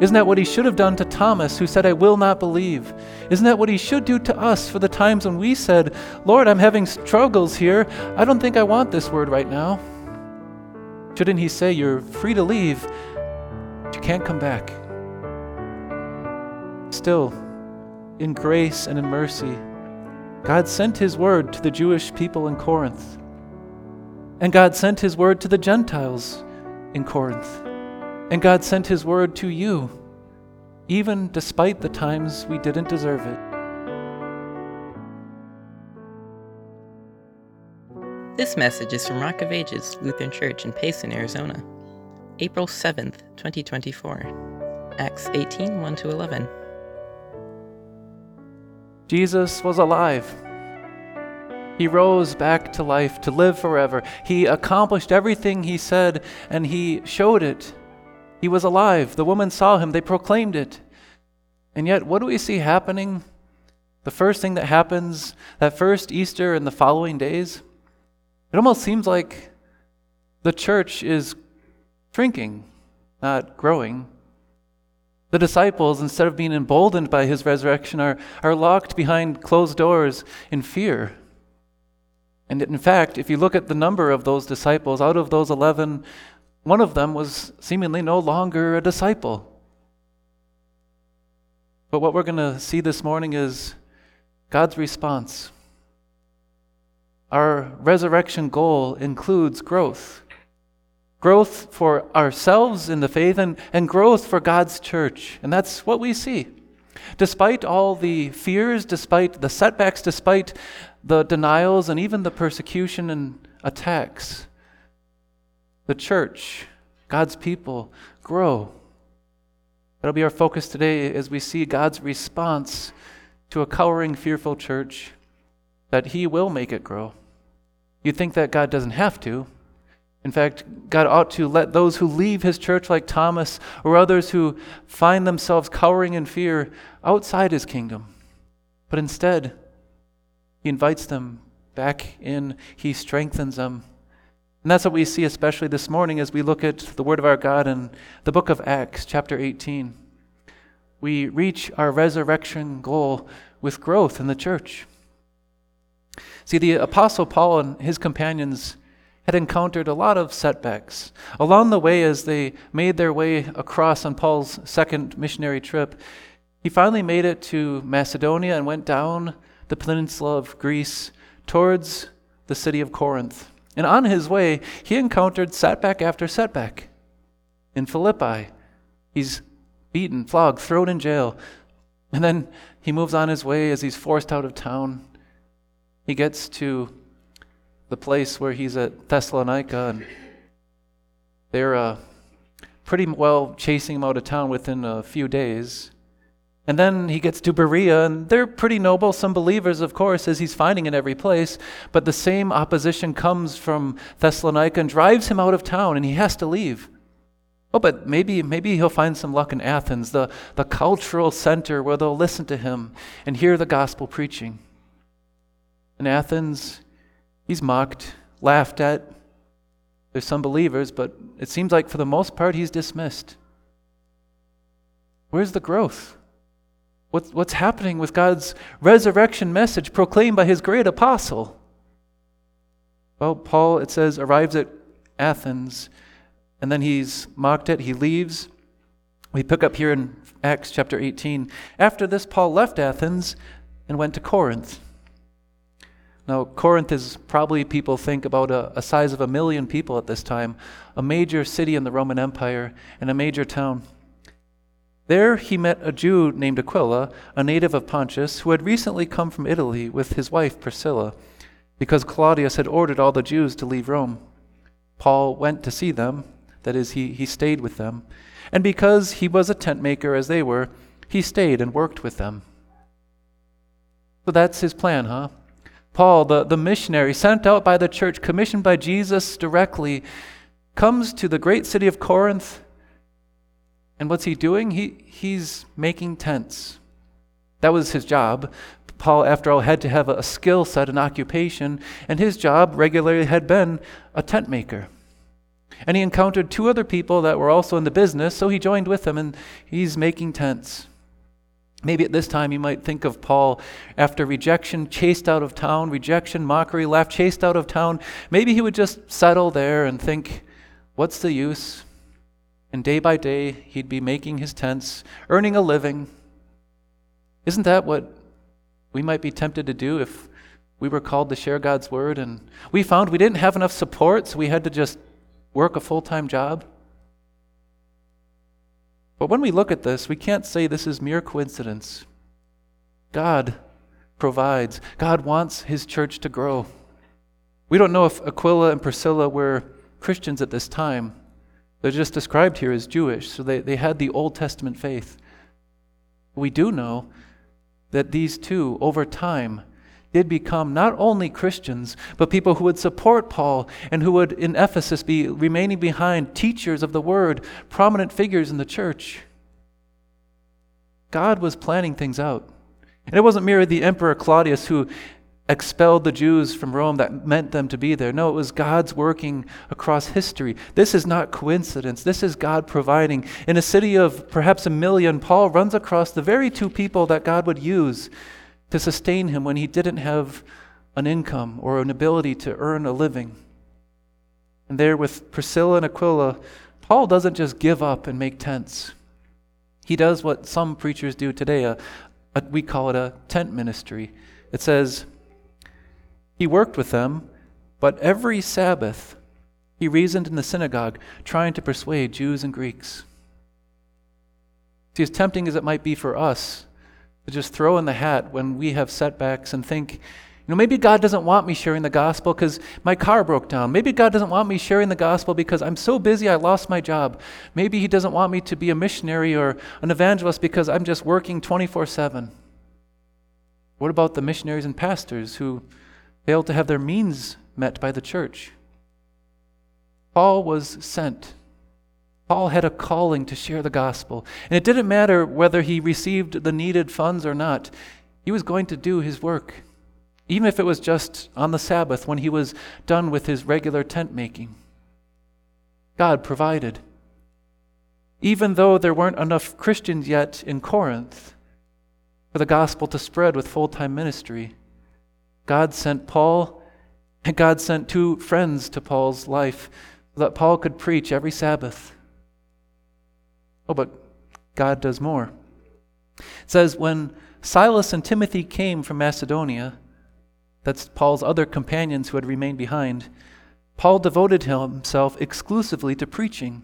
Isn't that what he should have done to Thomas, who said, "I will not believe"? Isn't that what he should do to us for the times when we said, "Lord, I'm having struggles here. I don't think I want this word right now"? Shouldn't he say, "You're free to leave, but you can't come back"? Still, in grace and in mercy, God sent his word to the Jewish people in Corinth. And God sent his word to the Gentiles in Corinth. And God sent his word to you, even despite the times we didn't deserve it. This message is from Rock of Ages Lutheran Church in Payson, Arizona. April 7th, 2024. Acts 18, 1-11. Jesus was alive. He rose back to life to live forever. He accomplished everything he said, and he showed it. He was alive. The woman saw him. They proclaimed it. And yet, what do we see happening? The first thing that happens, that first Easter and the following days, it almost seems like the church is shrinking, not growing. The disciples, instead of being emboldened by his resurrection, are locked behind closed doors in fear. And in fact, if you look at the number of those disciples, out of those 11, one of them was seemingly no longer a disciple. But what we're going to see this morning is God's response. Our resurrection goal includes growth. Growth for ourselves in the faith and growth for God's church. And that's what we see. Despite all the fears, despite the setbacks, despite the denials and even the persecution and attacks, the church, God's people, grow. That'll be our focus today as we see God's response to a cowering, fearful church, that he will make it grow. You'd think that God doesn't have to. In fact, God ought to let those who leave his church like Thomas or others who find themselves cowering in fear outside his kingdom. But instead, he invites them back in. He strengthens them. And that's what we see especially this morning as we look at the word of our God in the book of Acts, chapter 18. We reach our resurrection goal with growth in the church. See, the Apostle Paul and his companions had encountered a lot of setbacks. Along the way, as they made their way across on Paul's second missionary trip, he finally made it to Macedonia and went down the peninsula of Greece towards the city of Corinth. And on his way, he encountered setback after setback. In Philippi, he's beaten, flogged, thrown in jail. And then he moves on his way as he's forced out of town. He gets to the place where he's at Thessalonica, and they're pretty well chasing him out of town within a few days. And then he gets to Berea, and they're pretty noble, some believers, of course, as he's finding in every place. But the same opposition comes from Thessalonica and drives him out of town, and he has to leave. Oh, but maybe he'll find some luck in Athens, the cultural center where they'll listen to him and hear the gospel preaching. In Athens, he's mocked, laughed at. There's some believers, but it seems like for the most part, he's dismissed. Where's the growth? What's happening with God's resurrection message proclaimed by his great apostle? Well, Paul, it says, arrives at Athens, and then he's mocked at, he leaves. We pick up here in Acts chapter 18. After this, Paul left Athens and went to Corinth. Now, Corinth is probably, people think, about a size of 1 million people at this time, a major city in the Roman Empire and a major town. There he met a Jew named Aquila, a native of Pontus, who had recently come from Italy with his wife Priscilla, because Claudius had ordered all the Jews to leave Rome. Paul went to see them, that is, he stayed with them, and because he was a tent maker as they were, he stayed and worked with them. So that's his plan, huh? Paul, the missionary sent out by the church, commissioned by Jesus directly, comes to the great city of Corinth. And what's he doing? He's making tents. That was his job. Paul, after all, had to have a skill set, an occupation, and his job regularly had been a tent maker. And he encountered 2 other people that were also in the business, so he joined with them, and he's making tents. Maybe at this time you might think of Paul after rejection, chased out of town, rejection, mockery, laugh, chased out of town. Maybe he would just settle there and think, what's the use? And day by day, he'd be making his tents, earning a living. Isn't that what we might be tempted to do if we were called to share God's word and we found we didn't have enough support, so we had to just work a full-time job? But when we look at this, we can't say this is mere coincidence. God provides. God wants his church to grow. We don't know if Aquila and Priscilla were Christians at this time. They're just described here as Jewish, so they had the Old Testament faith. We do know that these 2, over time, did become not only Christians, but people who would support Paul and who would, in Ephesus, be remaining behind teachers of the word, prominent figures in the church. God was planning things out. And it wasn't merely the Emperor Claudius who expelled the Jews from Rome that meant them to be there. No, it was God's working across history. This is not coincidence. This is God providing. In a city of perhaps 1 million, Paul runs across the very 2 people that God would use to sustain him when he didn't have an income or an ability to earn a living. And there with Priscilla and Aquila, Paul doesn't just give up and make tents. He does what some preachers do today. We call it a tent ministry. It says, he worked with them, but every Sabbath he reasoned in the synagogue, trying to persuade Jews and Greeks. See, as tempting as it might be for us to just throw in the hat when we have setbacks and think, maybe God doesn't want me sharing the gospel because my car broke down. Maybe God doesn't want me sharing the gospel because I'm so busy I lost my job. Maybe he doesn't want me to be a missionary or an evangelist because I'm just working 24/7. What about the missionaries and pastors who failed to have their means met by the church? Paul was sent. Paul had a calling to share the gospel. And it didn't matter whether he received the needed funds or not. He was going to do his work, even if it was just on the Sabbath when he was done with his regular tent making. God provided. Even though there weren't enough Christians yet in Corinth for the gospel to spread with full-time ministry, God sent Paul, and God sent 2 friends to Paul's life so that Paul could preach every Sabbath. Oh, but God does more. It says, when Silas and Timothy came from Macedonia, that's Paul's other companions who had remained behind, Paul devoted himself exclusively to preaching.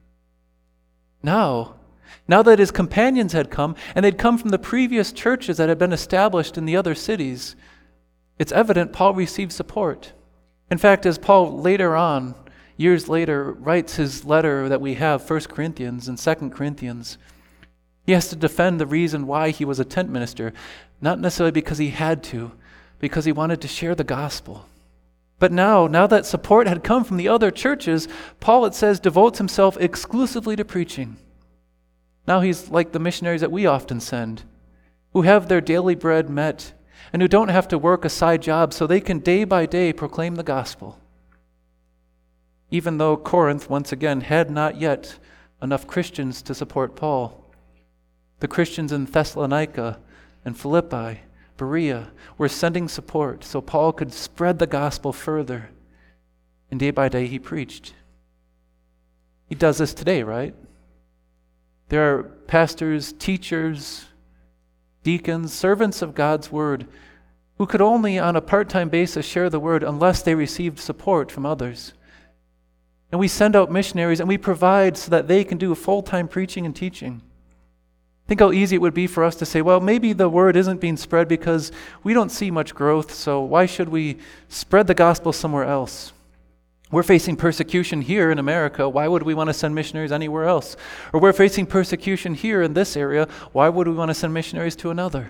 Now that his companions had come, and they'd come from the previous churches that had been established in the other cities, it's evident Paul received support. In fact, as Paul later on, years later, writes his letter that we have, 1 Corinthians and 2 Corinthians, he has to defend the reason why he was a tent minister, not necessarily because he had to, because he wanted to share the gospel. But now that support had come from the other churches, Paul, it says, devotes himself exclusively to preaching. Now he's like the missionaries that we often send, who have their daily bread met and who don't have to work a side job so they can day by day proclaim the gospel. Even though Corinth, once again, had not yet enough Christians to support Paul, the Christians in Thessalonica and Philippi, Berea, were sending support so Paul could spread the gospel further. And day by day he preached. He does this today, right? There are pastors, teachers, deacons, servants of God's word who could only on a part-time basis share the word unless they received support from others. And we send out missionaries and we provide so that they can do full-time preaching and teaching. Think how easy it would be for us to say, well, maybe the word isn't being spread because we don't see much growth, so why should we spread the gospel somewhere else? We're facing persecution here in America. Why would we want to send missionaries anywhere else? Or we're facing persecution here in this area. Why would we want to send missionaries to another?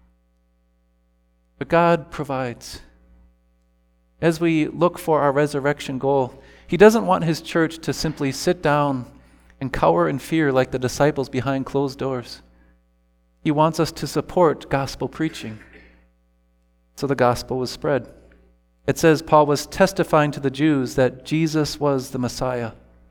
But God provides. As we look for our resurrection goal, He doesn't want His church to simply sit down and cower in fear like the disciples behind closed doors. He wants us to support gospel preaching. So the gospel was spread. It says Paul was testifying to the Jews that Jesus was the Messiah.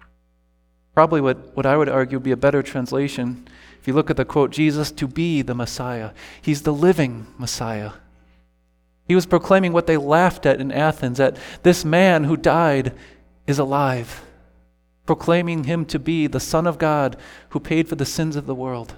Probably what I would argue would be a better translation, if you look at the quote, Jesus to be the Messiah. He's the living Messiah. He was proclaiming what they laughed at in Athens, that this man who died is alive, proclaiming him to be the Son of God who paid for the sins of the world.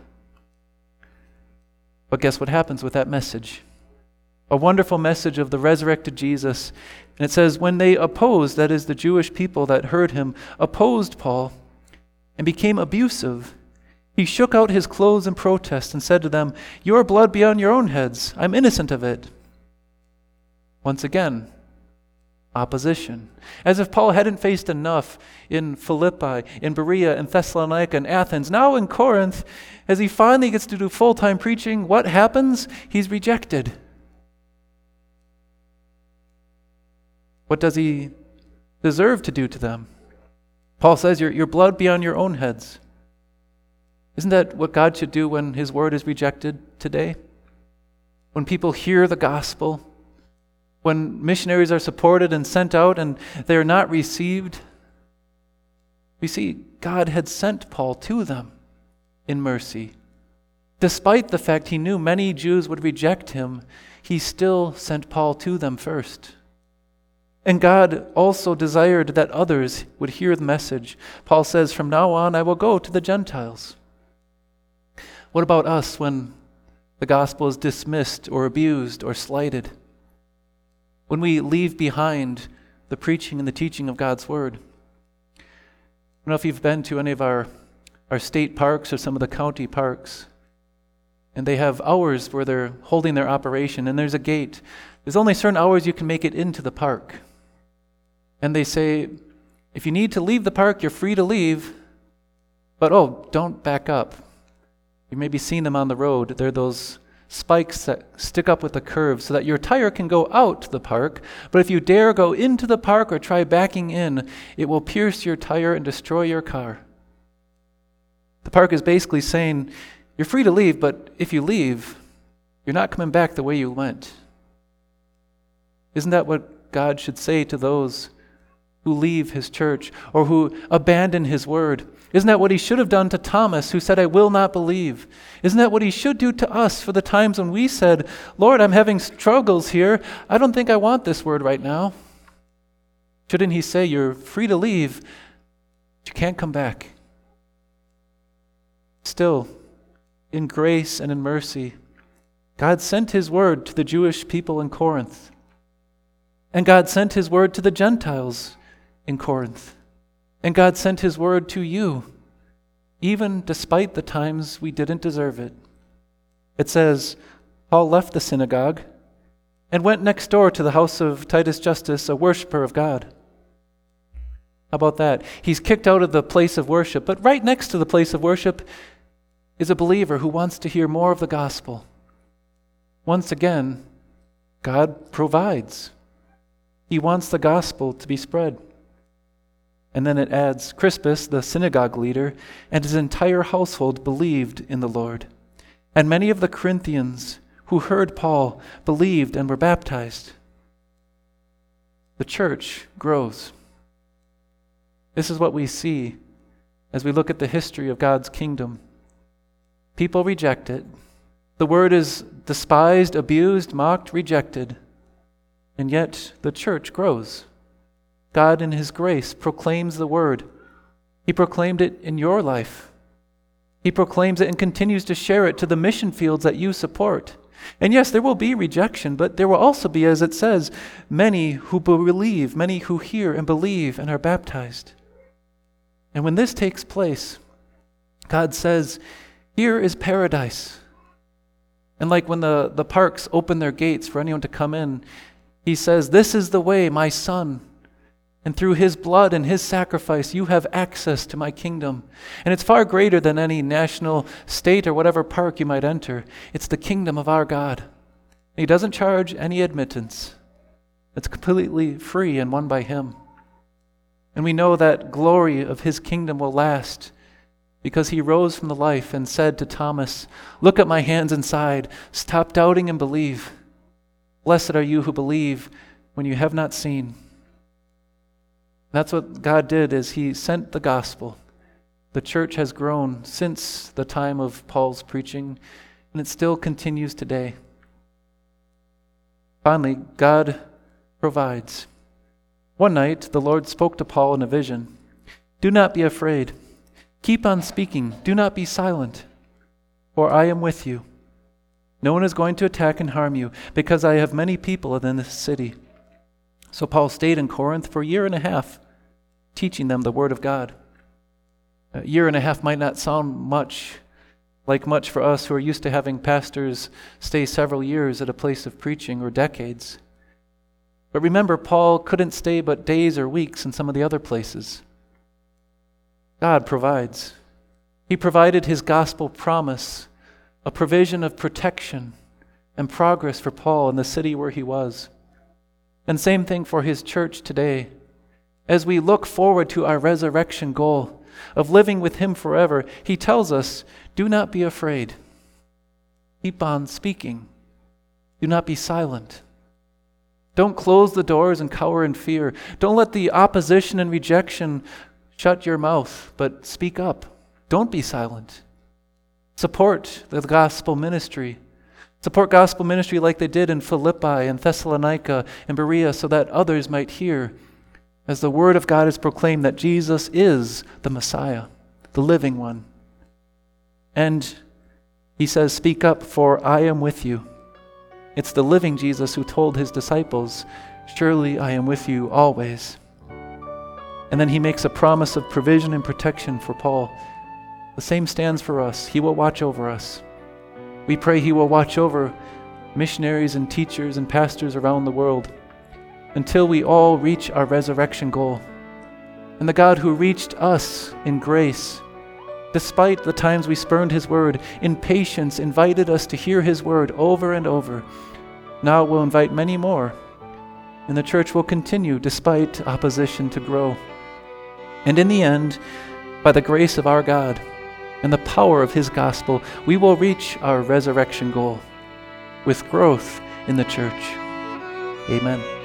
But guess what happens with that message? A wonderful message of the resurrected Jesus. And it says, when they opposed, that is the Jewish people that heard him, opposed Paul and became abusive, he shook out his clothes in protest and said to them, "Your blood be on your own heads. I'm innocent of it." Once again, opposition. As if Paul hadn't faced enough in Philippi, in Berea, in Thessalonica, and Athens. Now in Corinth, as he finally gets to do full-time preaching, what happens? He's rejected. What does he deserve to do to them? Paul says, your blood be on your own heads. Isn't that what God should do when his word is rejected today? When people hear the gospel, when missionaries are supported and sent out and they are not received, we see God had sent Paul to them in mercy. Despite the fact he knew many Jews would reject him, he still sent Paul to them first. And God also desired that others would hear the message. Paul says, "From now on I will go to the Gentiles." What about us when the gospel is dismissed or abused or slighted? When we leave behind the preaching and the teaching of God's word? I don't know if you've been to any of our state parks or some of the county parks, and they have hours where they're holding their operation, and there's a gate. There's only certain hours you can make it into the park. And they say, if you need to leave the park, you're free to leave, but don't back up. You may be seeing them on the road. They're those spikes that stick up with the curve so that your tire can go out to the park, but if you dare go into the park or try backing in, it will pierce your tire and destroy your car. The park is basically saying, you're free to leave, but if you leave, you're not coming back the way you went. Isn't that what God should say to those who leave his church or who abandon his word? Isn't that what he should have done to Thomas, who said, "I will not believe"? Isn't that what he should do to us for the times when we said, "Lord, I'm having struggles here. I don't think I want this word right now"? Shouldn't he say, "You're free to leave, but you can't come back"? Still, in grace and in mercy, God sent his word to the Jewish people in Corinth. And God sent his word to the Gentiles in Corinth. And God sent his word to you, even despite the times we didn't deserve it. It says, Paul left the synagogue and went next door to the house of Titus Justus, a worshiper of God. How about that? He's kicked out of the place of worship, but right next to the place of worship is a believer who wants to hear more of the gospel. Once again, God provides. He wants the gospel to be spread. And then it adds, Crispus, the synagogue leader, and his entire household believed in the Lord. And many of the Corinthians who heard Paul believed and were baptized. The church grows. This is what we see as we look at the history of God's kingdom. People reject it. The word is despised, abused, mocked, rejected. And yet the church grows. God in his grace proclaims the word. He proclaimed it in your life. He proclaims it and continues to share it to the mission fields that you support. And yes, there will be rejection, but there will also be, as it says, many who believe, many who hear and believe and are baptized. And when this takes place, God says, here is paradise. And like when the parks open their gates for anyone to come in, he says, this is the way, my son. And through his blood and his sacrifice, you have access to my kingdom. And it's far greater than any national, state, or whatever park you might enter. It's the kingdom of our God. He doesn't charge any admittance. It's completely free and won by him. And we know that glory of his kingdom will last because he rose from the life and said to Thomas, look at my hands and side. Stop doubting and believe. Blessed are you who believe when you have not seen. That's what God did, is he sent the gospel. The church has grown since the time of Paul's preaching, and it still continues today. Finally, God provides. One night, the Lord spoke to Paul in a vision. "Do not be afraid. Keep on speaking. Do not be silent, for I am with you. No one is going to attack and harm you, because I have many people in this city." So Paul stayed in Corinth for a year and a half, teaching them the Word of God. A year and a half might not sound much for us who are used to having pastors stay several years at a place of preaching, or decades. But remember, Paul couldn't stay but days or weeks in some of the other places. God provides. He provided his gospel promise, a provision of protection and progress for Paul in the city where he was. And same thing for his church today. As we look forward to our resurrection goal of living with him forever, he tells us, do not be afraid. Keep on speaking. Do not be silent. Don't close the doors and cower in fear. Don't let the opposition and rejection shut your mouth, but speak up. Don't be silent. Support the gospel ministry. Support gospel ministry like they did in Philippi and Thessalonica and Berea, so that others might hear as the word of God is proclaimed that Jesus is the Messiah, the living one. And he says, speak up, for I am with you. It's the living Jesus who told his disciples, surely I am with you always. And then he makes a promise of provision and protection for Paul. The same stands for us. He will watch over us. We pray he will watch over missionaries and teachers and pastors around the world until we all reach our resurrection goal. And the God who reached us in grace, despite the times we spurned his word, in patience invited us to hear his word over and over, now will invite many more. And the church will continue despite opposition to grow. And in the end, by the grace of our God and the power of his gospel, we will reach our resurrection goal with growth in the church. Amen.